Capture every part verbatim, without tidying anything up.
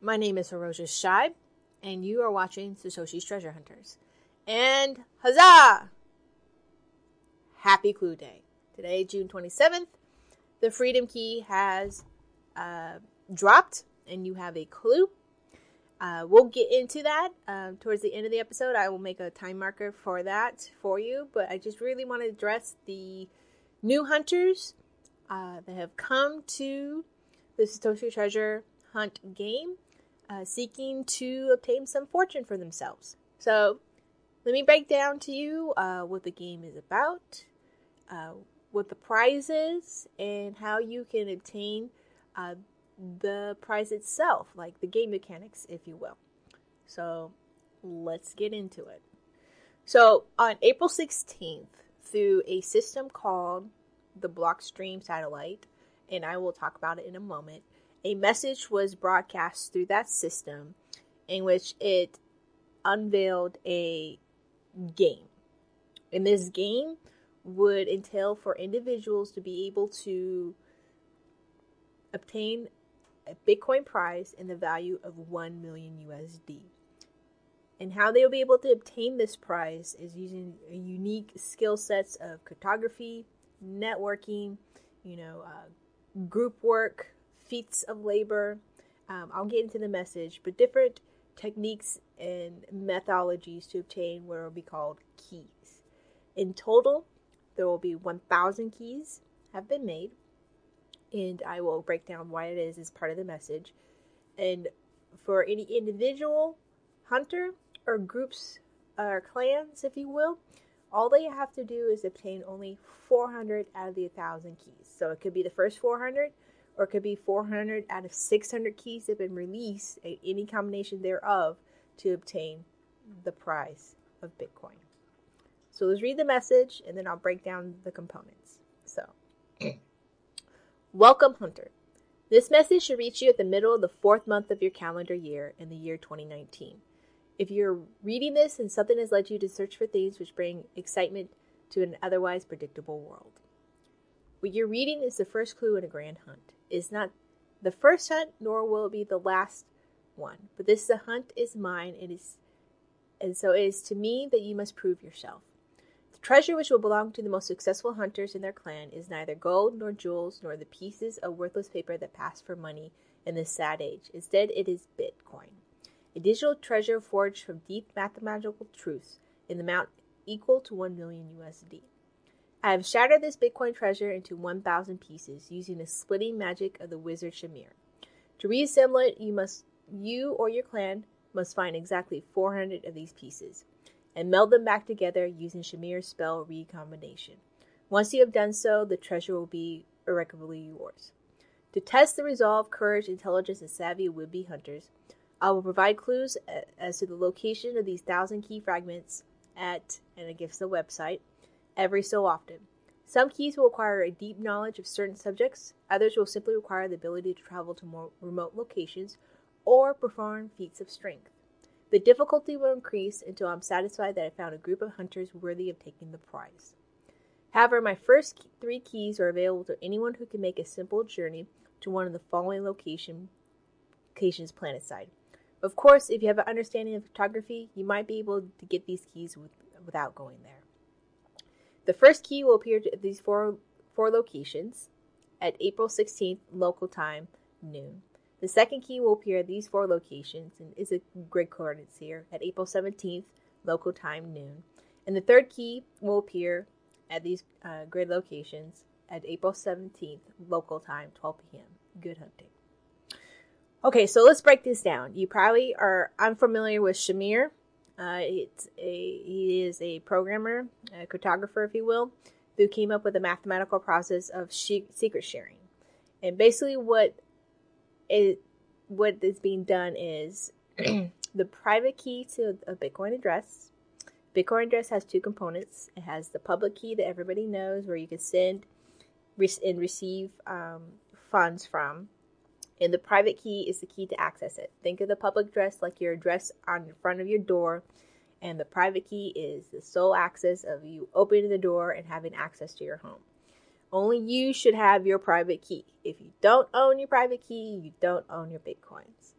My name is Hiroja Shibe, and you are watching Satoshi's Treasure Hunters. And huzzah! Happy Clue Day. Today, June twenty-seventh, the Freedom Key has uh, dropped, and you have a clue. Uh, we'll get into that uh, towards the end of the episode. I will make a time marker for that for you, but I just really want to address the new hunters uh, that have come to the Satoshi Treasure Hunt game, uh, seeking to obtain some fortune for themselves. So, let me break down to you uh, what the game is about, uh, what the prize is, and how you can obtain uh, the prize itself, like the game mechanics, if you will. So, let's get into it. So, on April sixteenth, through a system called the Blockstream Satellite, and I will talk about it in a moment, a message was broadcast through that system in which it unveiled a game. And this game would entail for individuals to be able to obtain a Bitcoin prize in the value of one million U S D. And how they'll be able to obtain this prize is using a unique skill sets of cryptography, networking, you know, uh, group work, feats of labor. Um, I'll get into the message, but different techniques and methodologies to obtain what will be called keys. In total, there will be one thousand keys have been made, and I will break down why it is as part of the message. And for any individual hunter or groups or clans, if you will, all they have to do is obtain only four hundred out of the one thousand keys. So it could be the first four hundred, or it could be four hundred out of six hundred keys that have been released, any combination thereof, to obtain the prize of Bitcoin. So let's read the message, and then I'll break down the components. So, welcome, Hunter. This message should reach you at the middle of the fourth month of your calendar year in the year twenty nineteen. If you're reading this and something has led you to search for things which bring excitement to an otherwise predictable world. What you're reading is the first clue in a grand hunt. It's not the first hunt, nor will it be the last one. But this the hunt is mine, it is, and so it is to me that you must prove yourself. The treasure which will belong to the most successful hunters in their clan is neither gold, nor jewels, nor the pieces of worthless paper that pass for money in this sad age. Instead, it is Bitcoin. A digital treasure forged from deep mathematical truths in the amount equal to one million U S D. I have shattered this Bitcoin treasure into one thousand pieces using the splitting magic of the wizard Shamir. To reassemble it, you must, you or your clan must find exactly four hundred of these pieces and meld them back together using Shamir's spell recombination. Once you have done so, the treasure will be irrevocably yours. To test the resolve, courage, intelligence, and savvy of would-be hunters, I will provide clues as to the location of these thousand key fragments at, and it gives the website, every so often. Some keys will require a deep knowledge of certain subjects, others will simply require the ability to travel to more remote locations or perform feats of strength. The difficulty will increase until I'm satisfied that I found a group of hunters worthy of taking the prize. However, my first three keys are available to anyone who can make a simple journey to one of the following location, locations planetside. Of course, if you have an understanding of photography, you might be able to get these keys with, without going there. The first key will appear at these four, four locations at April sixteenth, local time, noon. The second key will appear at these four locations, and is a grid coordinates here, at April seventeenth, local time, noon. And the third key will appear at these uh, grid locations at April seventeenth, local time, twelve p.m. Good hunting. Okay, so let's break this down. You probably are unfamiliar with Shamir. Uh, it's a, he is a programmer, a cryptographer, if you will, who came up with a mathematical process of she- secret sharing. And basically what is, what is being done is the private key to a Bitcoin address. Bitcoin address has two components. It has the public key that everybody knows, where you can send re- and receive um, funds from. And the private key is the key to access it. Think of the public address like your address on the front of your door. And the private key is the sole access of you opening the door and having access to your home. Only you should have your private key. If you don't own your private key, you don't own your Bitcoins.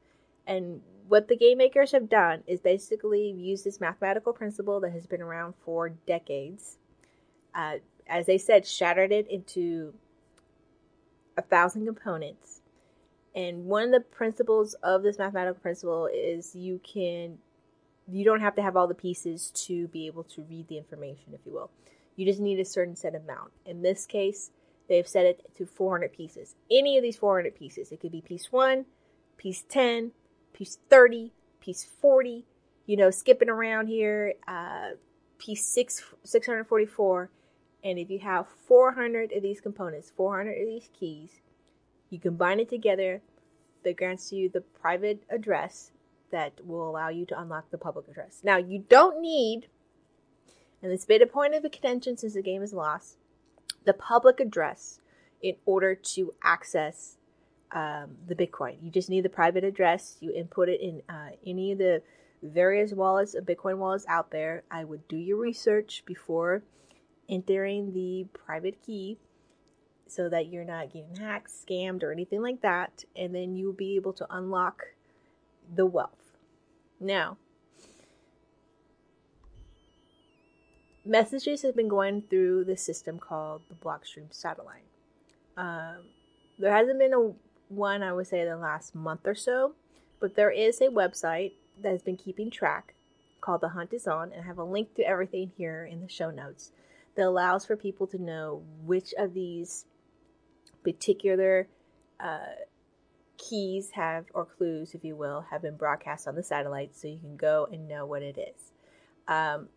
And what the game makers have done is basically use this mathematical principle that has been around for decades. Uh, as they said, shattered it into a thousand components. And one of the principles of this mathematical principle is you can, you don't have to have all the pieces to be able to read the information, if you will. You just need a certain set amount. In this case, they've set it to four hundred pieces. Any of these four hundred pieces. It could be piece one, piece ten, piece thirty, piece forty, you know, skipping around here, uh, piece six, six hundred forty-four. And if you have four hundred of these components, four hundred of these keys, you combine it together, that grants you the private address that will allow you to unlock the public address. Now, you don't need, and it's been a point of contention since the game is lost, the public address in order to access um, the Bitcoin. You just need the private address. You input it in uh, any of the various wallets, Bitcoin wallets out there. I would do your research before entering the private key so that you're not getting hacked, scammed, or anything like that. And then you'll be able to unlock the wealth. Now, messages have been going through the system called the Blockstream satellite. Um, there hasn't been a one, I would say, the last month or so, but there is a website that has been keeping track called The Hunt Is On, and I have a link to everything here in the show notes that allows for people to know which of these particular uh, keys have, or clues, if you will, have been broadcast on the satellite, so you can go and know what it is. Um,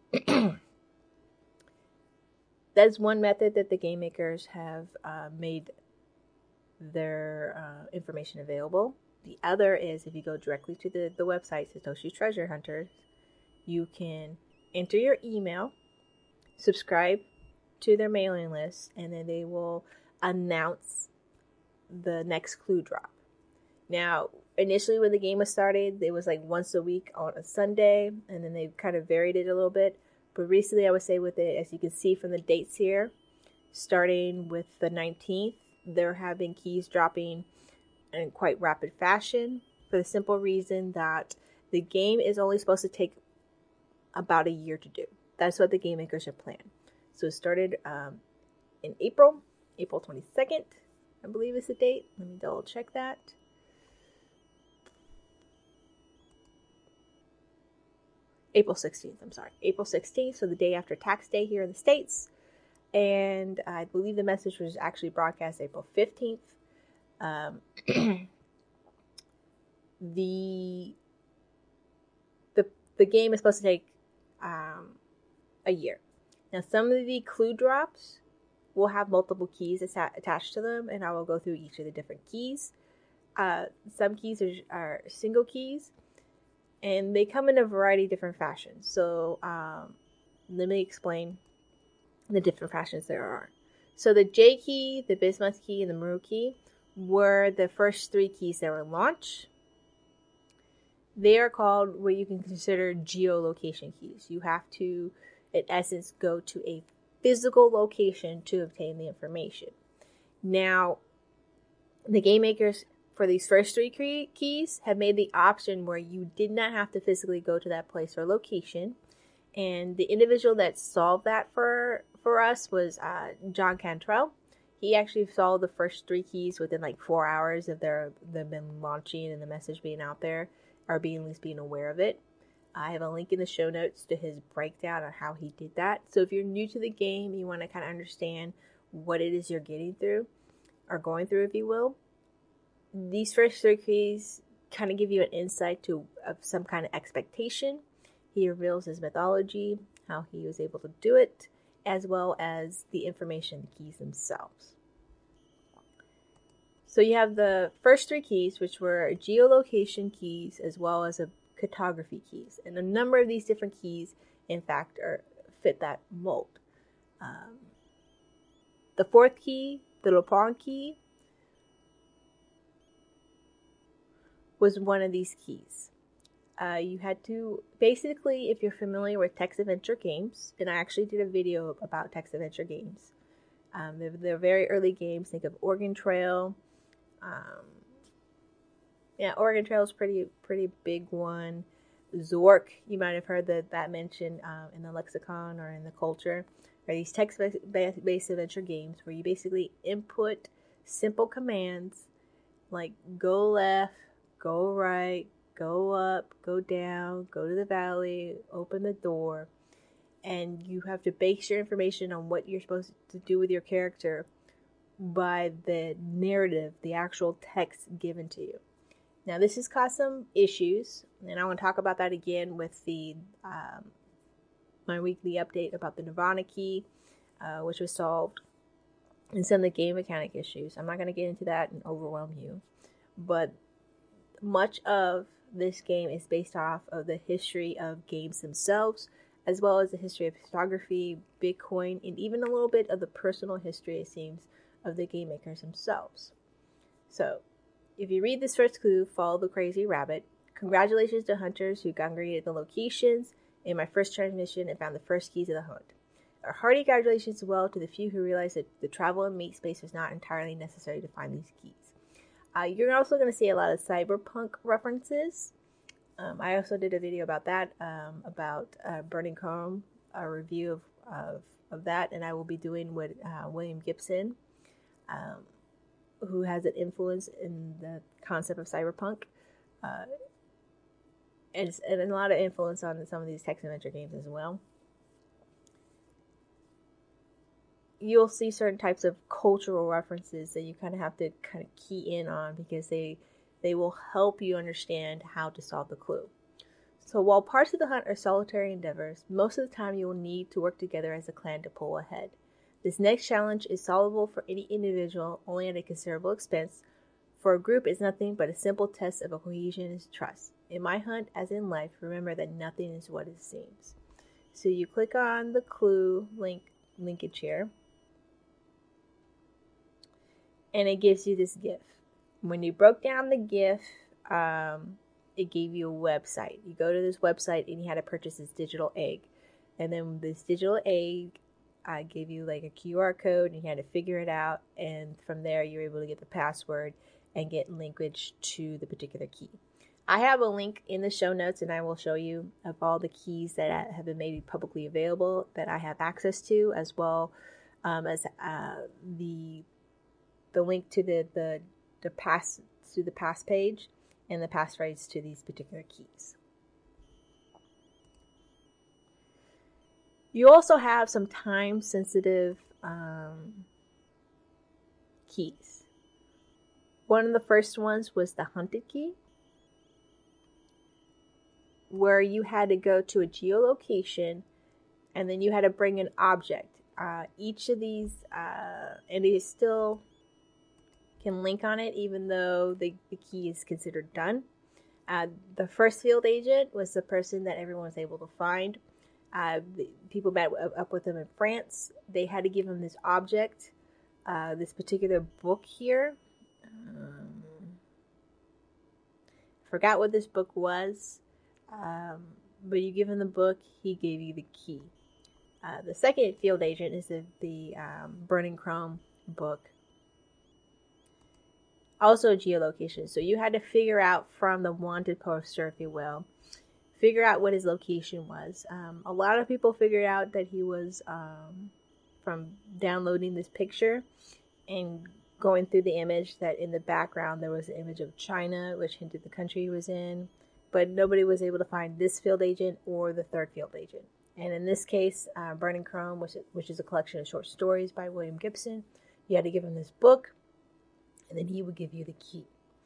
that's one method that the game makers have uh, made their uh, information available. The other is if you go directly to the, the website, Satoshi Treasure Hunters, you can enter your email, subscribe to their mailing list, and then they will announce the next clue drop. Now, initially when the game was started, it was like once a week on a Sunday, and then they kind of varied it a little bit. But recently, I would say with it, as you can see from the dates here, starting with the nineteenth, there have been keys dropping in quite rapid fashion for the simple reason that the game is only supposed to take about a year to do. That's what the game makers have planned. So it started um, in April, April twenty-second, I believe is the date. Let me double check that. April sixteenth, I'm sorry. April sixteenth, so the day after tax day here in the States. And I believe the message was actually broadcast April fifteenth. Um, the, the, the game is supposed to take um, a year. Now, some of the clue drops will have multiple keys attached to them, and I will go through each of the different keys. Uh, some keys are, are single keys, and they come in a variety of different fashions. So um, let me explain the different fashions there are. So the J key, the bismuth key, and the Muru key were the first three keys that were launched. They are called what you can consider geolocation keys. You have to, in essence, go to a physical location to obtain the information. Now, the game makers for these first three keys have made the option where you did not have to physically go to that place or location. And the individual that solved that for for us was uh, John Cantrell. He actually solved the first three keys within like four hours of their them been launching and the message being out there, or being at least being aware of it. I have a link in the show notes to his breakdown on how he did that. So if you're new to the game, you want to kind of understand what it is you're getting through, or going through, if you will. These first three keys kind of give you an insight to of some kind of expectation. He reveals his methodology, how he was able to do it, as well as the information, the keys themselves. So you have the first three keys, which were geolocation keys, as well as a cartography keys. And a number of these different keys, in fact, are fit that mold. Um, the fourth key, the Lopon key, was one of these keys. Uh, you had to, basically, if you're familiar with text adventure games, and I actually did a video about text adventure games. Um, they're, they're very early games. Think of Oregon Trail, um, Yeah, Oregon Trail is pretty pretty big one. Zork, you might have heard that that mentioned um, in the lexicon or in the culture, are these text-based adventure games where you basically input simple commands like go left, go right, go up, go down, go to the valley, open the door, and you have to base your information on what you're supposed to do with your character by the narrative, the actual text given to you. Now, this has caused some issues, and I want to talk about that again with the um, my weekly update about the Nirvana key, uh, which was solved, and some of the game mechanic issues. I'm not going to get into that and overwhelm you, but much of this game is based off of the history of games themselves, as well as the history of photography, Bitcoin, and even a little bit of the personal history, it seems, of the game makers themselves. So, if you read this first clue, follow the crazy rabbit. Congratulations to hunters who congregated the locations in my first transmission and found the first keys of the hunt. A hearty congratulations as well to the few who realized that the travel and meat space was not entirely necessary to find these keys. Uh, you're also going to see a lot of cyberpunk references. Um, I also did a video about that, um, about uh, Burning Chrome, a review of, of, of that, and I will be doing with uh, William Gibson, um, who has an influence in the concept of cyberpunk, uh, and, and a lot of influence on some of these text adventure games as well. You'll see certain types of cultural references that you kind of have to kind of key in on because they they will help you understand how to solve the clue. So while parts of the hunt are solitary endeavors, most of the time you will need to work together as a clan to pull ahead. This next challenge is solvable for any individual, only at a considerable expense. For a group, it's nothing but a simple test of a cohesion and trust. In my hunt, as in life, remember that nothing is what it seems. So you click on the clue link linkage here, and it gives you this GIF. When you broke down the GIF, um, it gave you a website. You go to this website and you had to purchase this digital egg. And then this digital egg uh, gave you like a Q R code and you had to figure it out. And from there, you're able to get the password and get linkage to the particular key. I have a link in the show notes and I will show you of all the keys that have been made publicly available that I have access to, as well um, as uh, the the link to the, the, the pass to the pass page and the passphrase to these particular keys. You also have some time sensitive um, keys. One of the first ones was the hunted key, where you had to go to a geolocation and then you had to bring an object. Uh, each of these, uh, and it is still can link on it even though the, the key is considered done. Uh, the first field agent was the person that everyone was able to find. Uh, people met up with them in France. They had to give him this object, uh, this particular book here. Um, forgot what this book was, um, but you give him the book, he gave you the key. Uh, the second field agent is the, the um, Burning Chrome book. Also geolocation. So you had to figure out from the wanted poster, if you will, figure out what his location was. Um, a lot of people figured out that he was um, from downloading this picture and going through the image, that in the background there was an image of China, which hinted the country he was in. But nobody was able to find this field agent or the third field agent. And in this case, uh, Burning Chrome, which, which is a collection of short stories by William Gibson, you had to give him this book, and then he would give you the key.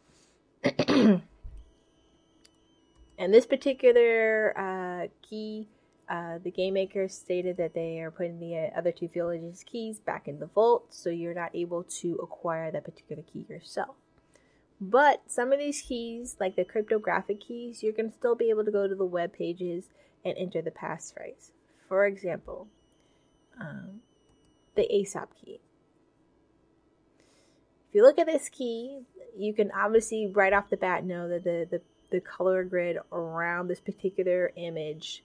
And this particular uh, key, uh, the game makers stated that they are putting the uh, other two field agents' keys back in the vault, so you're not able to acquire that particular key yourself. But some of these keys, like the cryptographic keys, you're going to still be able to go to the web pages and enter the passphrase. For example, um, the ASOP key. If you look at this key, you can obviously right off the bat know that the, the, the color grid around this particular image,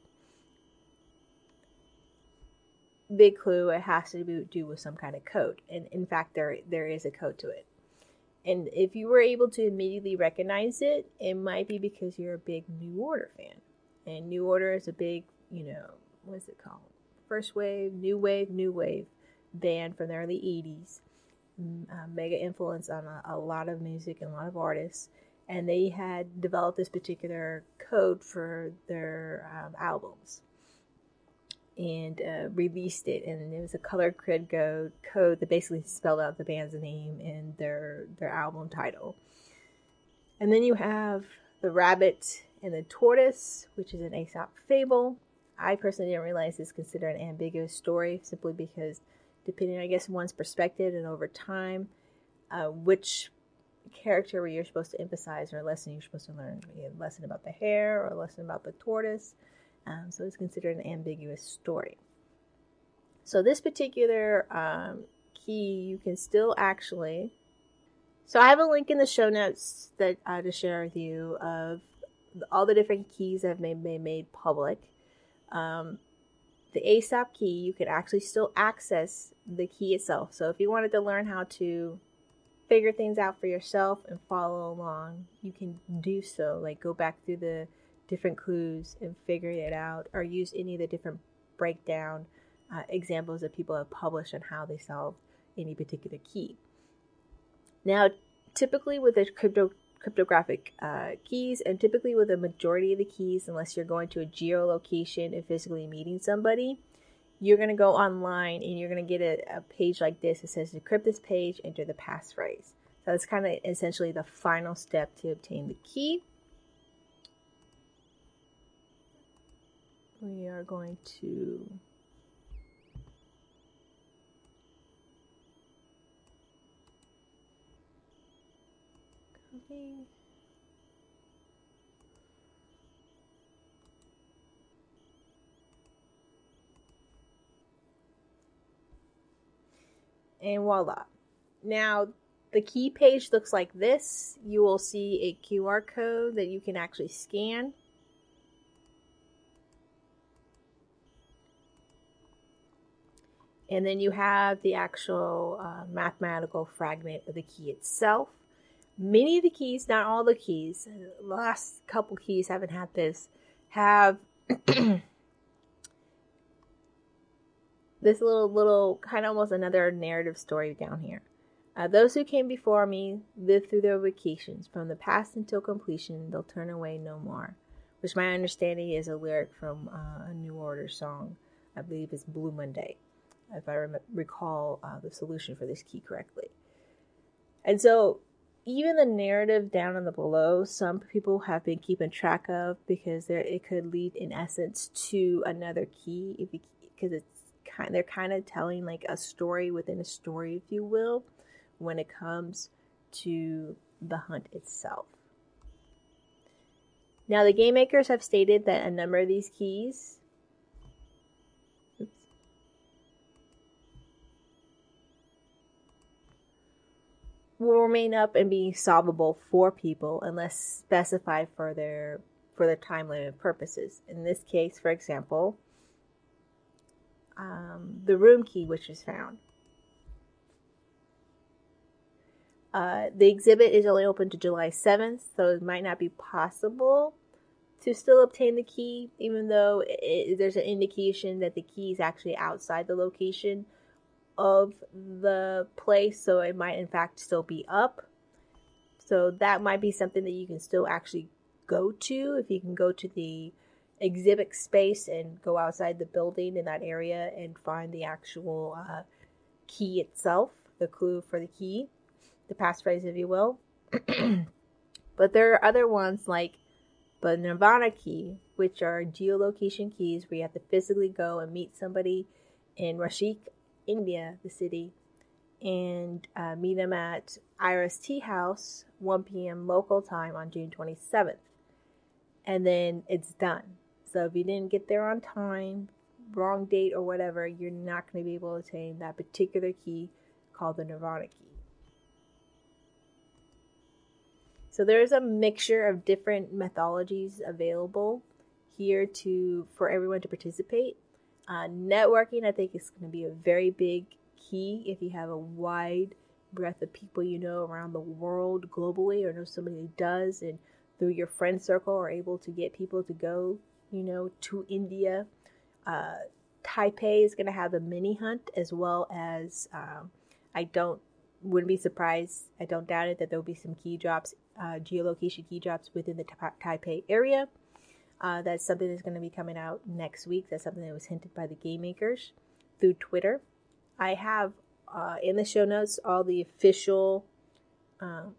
big clue, it has to do with some kind of code. And in fact, there there is a code to it. And if you were able to immediately recognize it, it might be because you're a big New Order fan. And New Order is a big, you know, what is it called? First wave, new wave, new wave band from the early eighties. Uh, mega influence on a, a lot of music and a lot of artists. And they had developed this particular code for their um, albums. And uh, released it, and it was a color grid code code that basically spelled out the band's name and their their album title. And then you have the rabbit and the tortoise, which is an Aesop fable. I personally didn't realize it's considered an ambiguous story, simply because depending, I guess, one's perspective and over time, uh, which character you're supposed to emphasize or lesson you're supposed to learn. A lesson about the hare or a lesson about the tortoise. Um, so it's considered an ambiguous story. So this particular um, key, you can still actually... So I have a link in the show notes that I uh, to share with you of all the different keys that have been made, made public. Um, the Aesop key, you can actually still access the key itself. So if you wanted to learn how to figure things out for yourself and follow along, you can do so. Like go back through the different clues and figure it out, or use any of the different breakdown uh, examples that people have published on how they solve any particular key. Now, typically with the crypto cryptographic uh, keys, and typically with the majority of the keys, unless you're going to a geolocation and physically meeting somebody, you're going to go online and you're going to get a, a page like this. It says, decrypt this page, enter the passphrase. So that's kind of essentially the final step to obtain the key. We are going to copy. And voila. Now, the key page looks like this. You will see a Q R code that you can actually scan. And then you have the actual uh, mathematical fragment of the key itself. Many of the keys, not all the keys, the last couple keys haven't had this, have this little, little, kind of almost another narrative story down here. Uh, those who came before me lived through their vacations. From the past until completion, they'll turn away no more. Which my understanding is a lyric from uh, a New Order song. I believe it's Blue Monday, if I rem- recall uh, the solution for this key correctly. And so, even the narrative down on the below, some people have been keeping track of, because there it could lead, in essence, to another key, if you, because it's kind, they're kind of telling like a story within a story, if you will, when it comes to the hunt itself. Now, the game makers have stated that a number of these keys oops, will remain up and be solvable for people unless specified for their for their time limit purposes. In this case, for example, um, the room key, which is found. Uh, the exhibit is only open to July seventh, so it might not be possible to still obtain the key, even though it, it, there's an indication that the key is actually outside the location of the place, so it might in fact still be up. So that might be something that you can still actually go to, if you can go to the exhibit space and go outside the building in that area and find the actual uh, key itself, the clue for the key, the passphrase, if you will. But there are other ones like the Nirvana key, which are geolocation keys where you have to physically go and meet somebody in Rashik, India, the city, and uh, meet them at Iris Tea House, one p.m. local time on June twenty-seventh. And then it's done. So if you didn't get there on time, wrong date or whatever, you're not going to be able to obtain that particular key called the Nirvana key. So there's a mixture of different methodologies available here to for everyone to participate. Uh, networking, I think, is going to be a very big key if you have a wide breadth of people you know around the world globally, or know somebody who does, and through your friend circle are able to get people to go, you know, to India. Uh, Taipei is going to have a mini hunt, as well as um, I don't wouldn't be surprised. I don't doubt it that there will be some key drops, uh, geolocation key drops within the ta- Taipei area. Uh, that's something that's going to be coming out next week. That's something that was hinted by the game makers through Twitter. I have uh, in the show notes all the official um,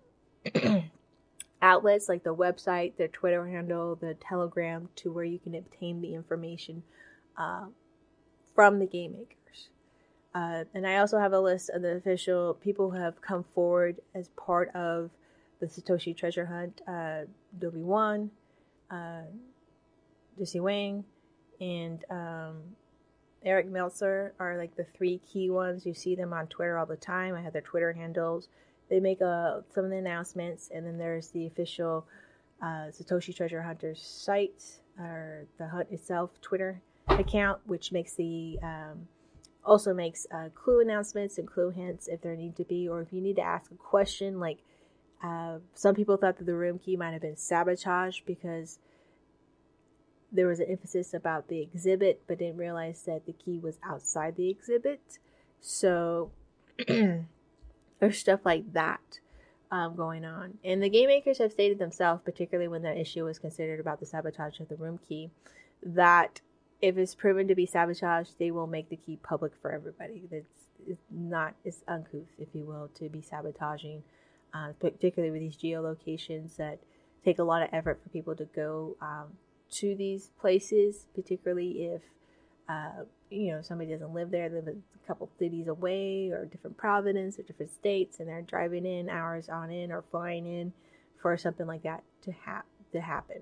outlets, like the website, their Twitter handle, the Telegram, to where you can obtain the information uh, from the game makers. Uh, and I also have a list of the official people who have come forward as part of the Satoshi Treasure Hunt. Uh, Dobie Wan, uh, Jesse Wang, and um, Eric Meltzer are like the three key ones. You see them on Twitter all the time. I have their Twitter handles. They make uh, some of the announcements, and then there's the official uh, Satoshi Treasure Hunters site, or the hunt itself Twitter account, which makes the um, also makes uh, clue announcements and clue hints if there need to be, or if you need to ask a question. Like uh, some people thought that the room key might have been sabotaged because there was an emphasis about the exhibit, but didn't realize that the key was outside the exhibit. So there's stuff like that um, going on. And the game makers have stated themselves, particularly when the issue was considered about the sabotage of the room key, that if it's proven to be sabotage, they will make the key public for everybody. That's it's not, it's uncouth, if you will, to be sabotaging, uh, particularly with these geolocations that take a lot of effort for people to go um, to these places, particularly if uh, you know, somebody doesn't live there, they live a couple cities away, or different province or different states, and they're driving in hours on in or flying in for something like that to ha- to happen.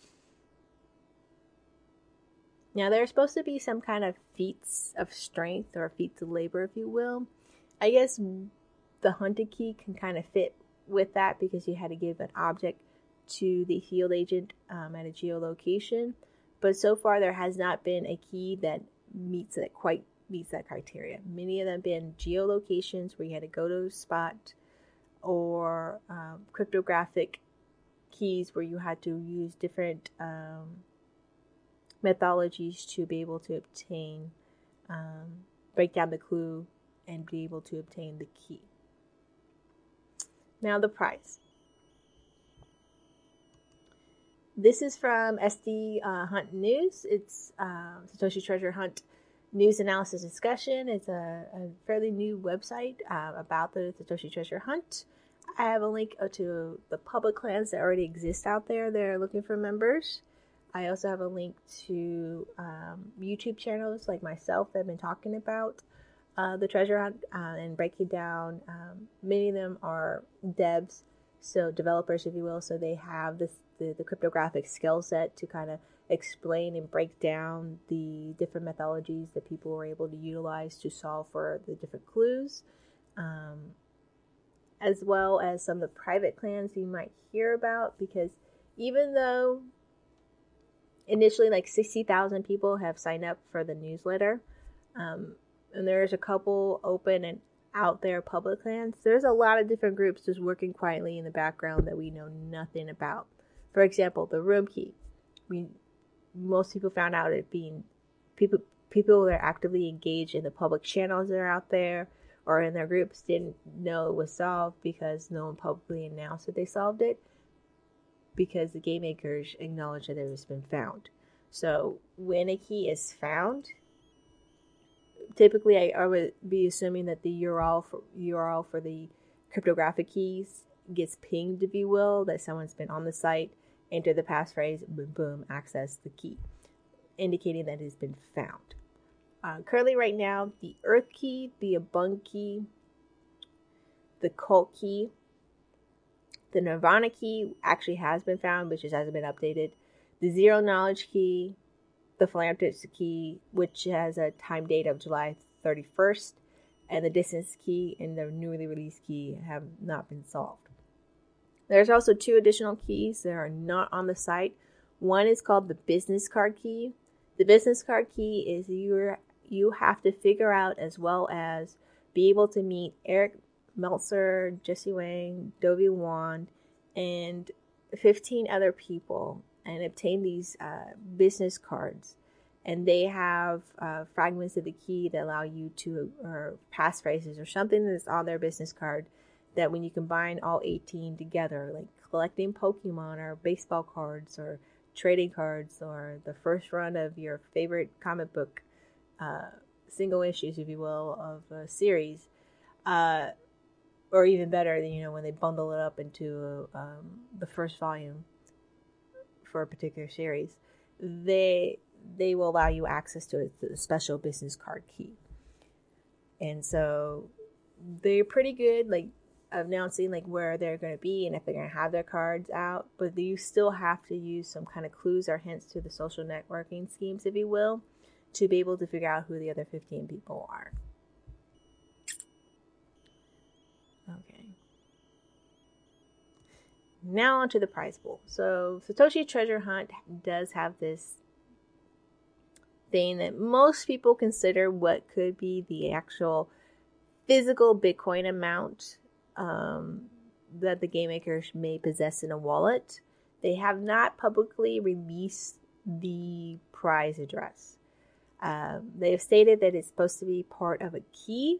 Now, there's supposed to be some kind of feats of strength or feats of labor, if you will. I guess the hunted key can kind of fit with that because you had to give an object to the field agent um, at a geolocation. But so far, there has not been a key that meets that quite meets that criteria. Many of them have been geolocations where you had to go to a spot, or um, cryptographic keys where you had to use different um, methodologies to be able to obtain, um, break down the clue and be able to obtain the key. Now the prize. This is from S D uh, Hunt News. It's uh, Satoshi Treasure Hunt News Analysis Discussion. It's a, a fairly new website uh, about the Satoshi Treasure Hunt. I have a link to the public clans that already exist out there. They're looking for members. I also have a link to um, YouTube channels like myself that have been talking about uh, the treasure hunt uh, and breaking down. Um, many of them are devs, so developers, if you will. So they have this the, the cryptographic skill set to kind of explain and break down the different methodologies that people were able to utilize to solve for the different clues, um, as well as some of the private clans you might hear about. Because even though initially like sixty thousand people have signed up for the newsletter, um, and there's a couple open and out there public clans, there's a lot of different groups just working quietly in the background that we know nothing about. For example, the room key. We most people found out it being people people that are actively engaged in the public channels that are out there or in their groups didn't know it was solved because no one publicly announced that they solved it, because the game makers acknowledge that it has been found. So when a key is found, typically I, I would be assuming that the U R L for U R L for the cryptographic keys gets pinged, if you will, that someone's been on the site, enter the passphrase, boom, boom, access the key, indicating that it has been found. Uh, currently, right now, the Earth key, the Abund key, the Cult key, the Nirvana key actually has been found, which just hasn't been updated. The Zero Knowledge key, the Philanthropist key, which has a time date of July thirty-first, and the Distance key and the newly released key have not been solved. There's also two additional keys that are not on the site. One is called the Business Card key. The Business Card key is you you have to figure out, as well as be able to meet Eric Meltzer, Jesse Wang, Dovey Wand, and fifteen other people, and obtain these uh, business cards. And they have uh, fragments of the key that allow you to, or passphrases or something that's on their business card, that when you combine all eighteen together, like collecting Pokemon or baseball cards or trading cards or the first run of your favorite comic book, uh, single issues, if you will, of a series, uh, or even better, you know, when they bundle it up into um, the first volume for a particular series, they they will allow you access to a, a special business card key. And so they're pretty good, like announcing like where they're going to be and if they're going to have their cards out, but you still have to use some kind of clues or hints to the social networking schemes, if you will, to be able to figure out who the other fifteen people are. Okay. Now onto the prize pool. So Satoshi Treasure Hunt does have this thing that most people consider what could be the actual physical Bitcoin amount um, that the game makers may possess in a wallet. They have not publicly released the prize address. Um, they have stated that it's supposed to be part of a key.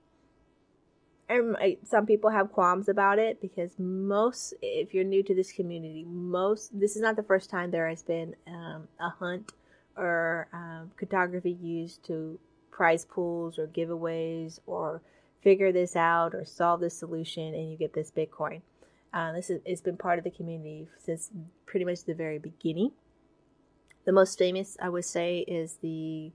And some people have qualms about it because most, if you're new to this community, most, this is not the first time there has been um, a hunt or um, cryptography used to prize pools or giveaways or figure this out or solve this solution and you get this Bitcoin. Uh, this is, it's been part of the community since pretty much the very beginning. The most famous, I would say, is the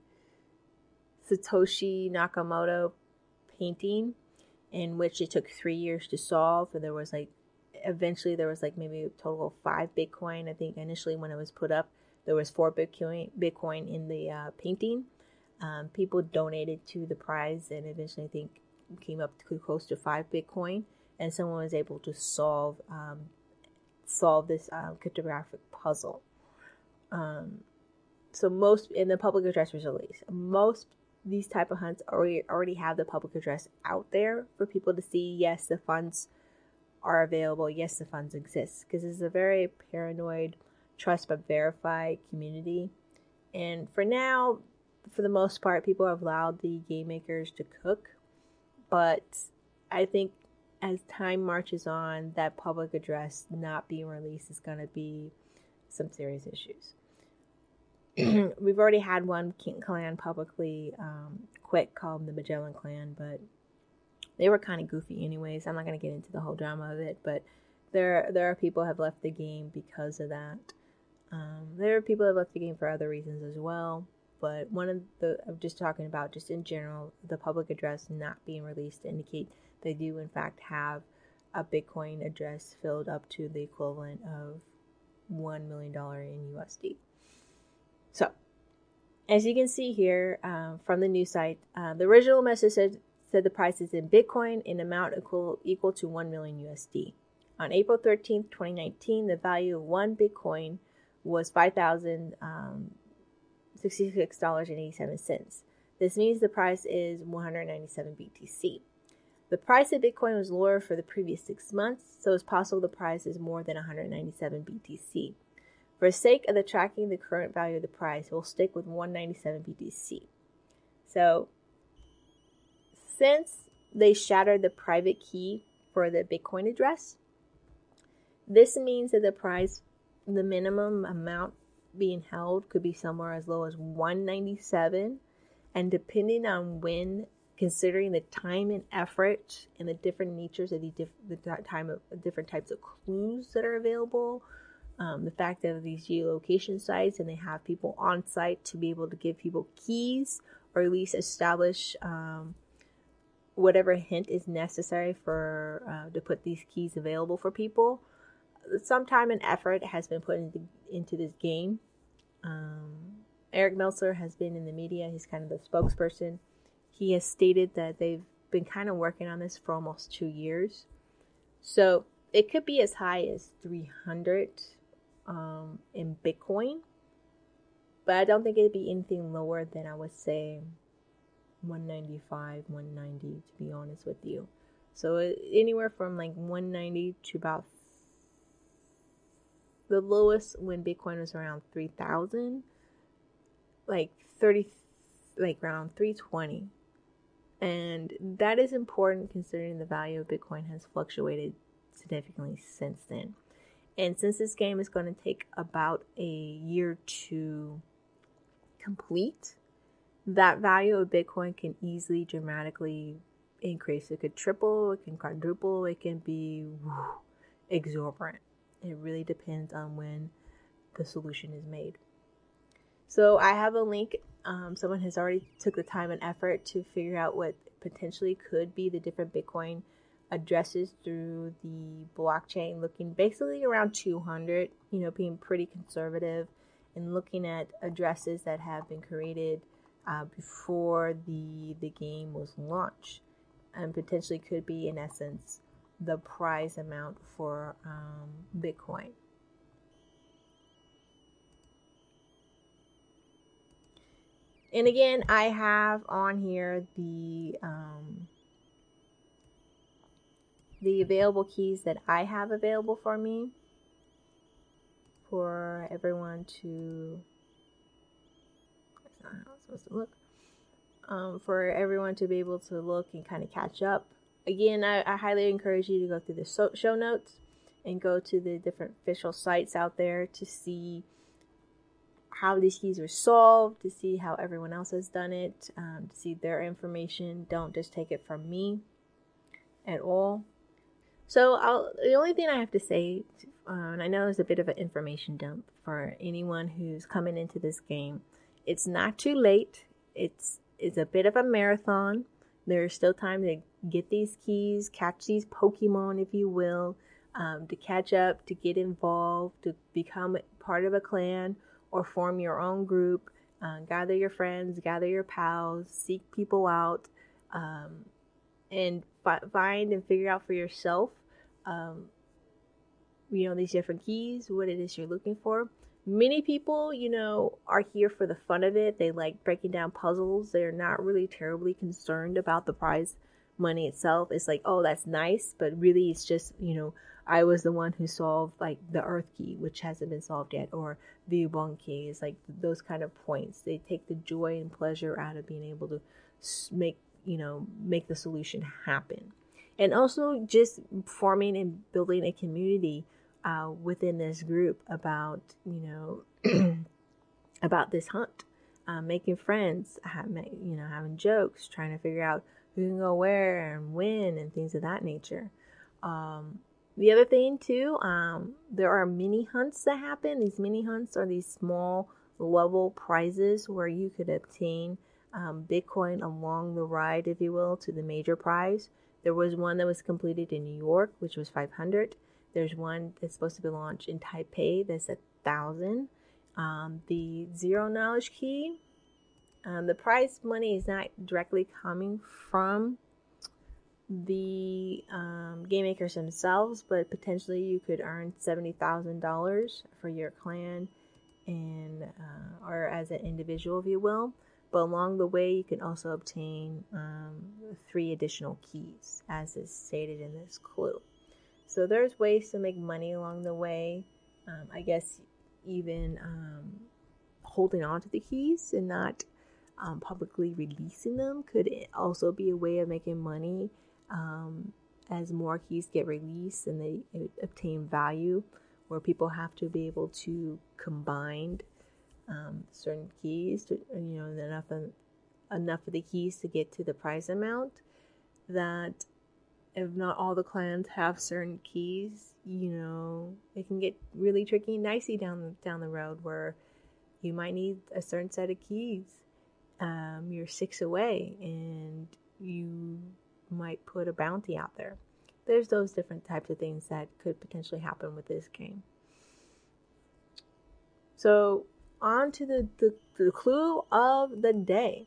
Satoshi Nakamoto painting, in which it took three years to solve. And there was like, eventually there was like maybe a total of five Bitcoin. I think initially when it was put up, there was four Bitcoin, Bitcoin in the uh, painting. Um, people donated to the prize and eventually I think came up to close to five Bitcoin. And someone was able to solve, um, solve this um, cryptographic puzzle. Um, so most, in the public address was released, most these type of hunts already already have the public address out there for people to see. Yes, the funds are available. Yes, the funds exist, because it's a very paranoid, trust but verify community. And for now, for the most part, people have allowed the game makers to cook. But I think as time marches on, that public address not being released is going to be some serious issues. We've already had one clan publicly um, quit called the Magellan Clan, but they were kind of goofy anyways. I'm not going to get into the whole drama of it, but there there are people who have left the game because of that. Um, there are people who have left the game for other reasons as well, but one of the, I'm just talking about just in general, the public address not being released to indicate they do in fact have a Bitcoin address filled up to the equivalent of one million dollars in U S D. So, as you can see here um, from the news site, uh, the original message said, said the price is in Bitcoin in amount equal, equal to one million U S D. On April thirteenth, twenty nineteen, the value of one Bitcoin was five thousand sixty-six dollars and eighty-seven cents. This means the price is one hundred ninety-seven B T C. The price of Bitcoin was lower for the previous six months, so it's possible the price is more than one hundred ninety-seven B T C. For the sake of the tracking the current value of the price, we'll stick with one hundred ninety-seven B T C. So, since they shattered the private key for the Bitcoin address, this means that the price, the minimum amount being held could be somewhere as low as one hundred ninety-seven, and depending on when, considering the time and effort and the different natures of the, diff- the time of different types of clues that are available, um, the fact that these geolocation sites and they have people on site to be able to give people keys or at least establish um, whatever hint is necessary for uh, to put these keys available for people. Some time and effort has been put into, into this game. Um, Eric Meltzer has been in the media. He's kind of the spokesperson. He has stated that they've been kind of working on this for almost two years. So it could be as high as three hundred um, in Bitcoin. But I don't think it'd be anything lower than, I would say, one ninety-five, one ninety, to be honest with you. So it, anywhere from like one ninety to about the lowest when Bitcoin was around three thousand, like thirty, like around three twenty. And that is important considering the value of Bitcoin has fluctuated significantly since then. And since this game is going to take about a year to complete, that value of Bitcoin can easily dramatically increase. It could triple, it can quadruple, it can be whew, exorbitant. It really depends on when the solution is made. So I have a link. Um, someone has already took the time and effort to figure out what potentially could be the different Bitcoin addresses through the blockchain, looking basically around two hundred, you know, being pretty conservative and looking at addresses that have been created uh, before the the game was launched, and potentially could be, in essence, the prize amount for um, Bitcoin. And again, I have on here the um, the available keys that I have available for me for everyone to. That's not how it's supposed to look. Um, for everyone to be able to look and kind of catch up. Again, I, I highly encourage you to go through the so- show notes and go to the different official sites out there to see how these keys were solved, to see how everyone else has done it, um, to see their information. Don't just take it from me at all. So I'll, the only thing I have to say, uh, and I know there's a bit of an information dump for anyone who's coming into this game, it's not too late. It's it's a bit of a marathon. There's still time to get these keys, catch these Pokemon, if you will, um, to catch up, to get involved, to become part of a clan or form your own group, uh, gather your friends, gather your pals, seek people out, um, and fi- find and figure out for yourself, um, you know, these different keys, what it is you're looking for. Many people, you know, are here for the fun of it. They like breaking down puzzles. They're not really terribly concerned about the prize money itself. It's like, oh, that's nice, but really it's just, you know, I was the one who solved like the Earth key, which hasn't been solved yet, or the Ubon key. It's like those kind of points. They take the joy and pleasure out of being able to make, you know, make the solution happen. And also just forming and building a community Uh, within this group about, you know, about this hunt, uh, making friends, have, you know, having jokes, trying to figure out who can go where and when and things of that nature. Um, the other thing too, um, there are mini hunts that happen. These mini hunts are these small level prizes where you could obtain um, Bitcoin along the ride, if you will, to the major prize. There was one that was completed in New York, which was five hundred. There's one that's supposed to be launched in Taipei that's a thousand. Um, the zero knowledge key, um, the prize money is not directly coming from the um, game makers themselves, but potentially you could earn seventy thousand dollars for your clan and uh, or as an individual, if you will. But along the way, you can also obtain um, three additional keys, as is stated in this clue. So there's ways to make money along the way. Um, I guess even um, holding on to the keys and not um, publicly releasing them could also be a way of making money um, as more keys get released and they obtain value, where people have to be able to combine um, certain keys to, you know, enough of, enough of the keys to get to the prize amount that if not all the clans have certain keys, you know, it can get really tricky and dicey down down the road where you might need a certain set of keys. Um, you're six away and you might put a bounty out there. There's those different types of things that could potentially happen with this game. So on to the, the, the clue of the day.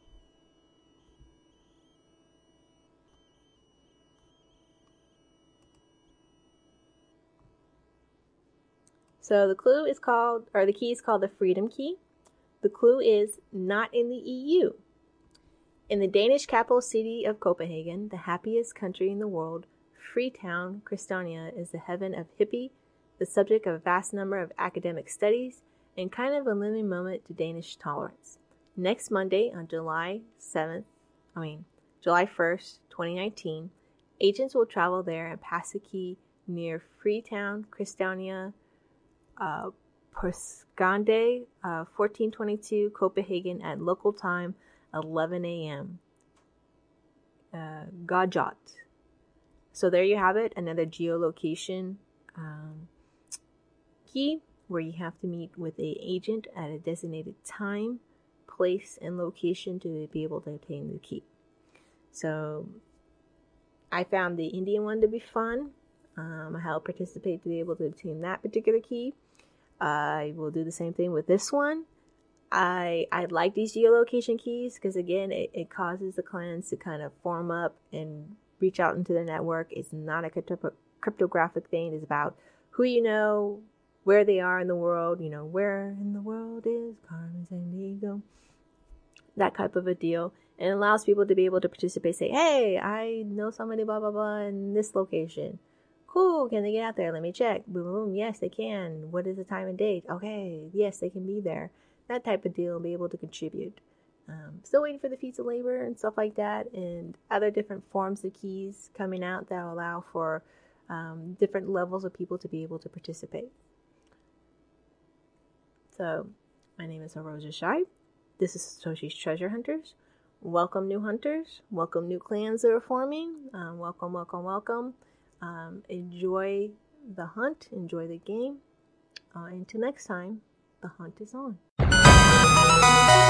So the clue is called, or the key is called the Freedom Key. The clue is not in the E U. In the Danish capital city of Copenhagen, the happiest country in the world, Freetown, Christiania is the heaven of hippie, the subject of a vast number of academic studies, and kind of a living moment to Danish tolerance. Next Monday, on July seventh, I mean, July first, twenty nineteen, agents will travel there and pass a key near Freetown, Christiania, uh, Porskande, uh, fourteen twenty-two, Copenhagen at local time, eleven a.m. Uh, Gajot. So there you have it, another geolocation um, key where you have to meet with an agent at a designated time, place, and location to be able to obtain the key. So I found the Indian one to be fun. Um, I helped participate to be able to obtain that particular key. I will do the same thing with this one. I I like these geolocation keys because, again, it, it causes the clans to kind of form up and reach out into the network. It's not a crypto- cryptographic thing. It's about who you know, where they are in the world, you know, where in the world is Carmen Sandiego, that type of a deal. And it allows people to be able to participate, say, hey, I know somebody, blah, blah, blah, in this location. Cool, can they get out there? Let me check. Boom, boom, yes, they can. What is the time and date? Okay, yes, they can be there. That type of deal, and be able to contribute. Um, still waiting for the feats of labor and stuff like that, and other different forms of keys coming out that will allow for um, different levels of people to be able to participate. So, my name is Arosa Shai. This is Satoshi's Treasure Hunters. Welcome, new hunters. Welcome, new clans that are forming. Um, welcome, welcome, welcome. Um, enjoy the hunt. Enjoy the game. Uh, until next time, the hunt is on.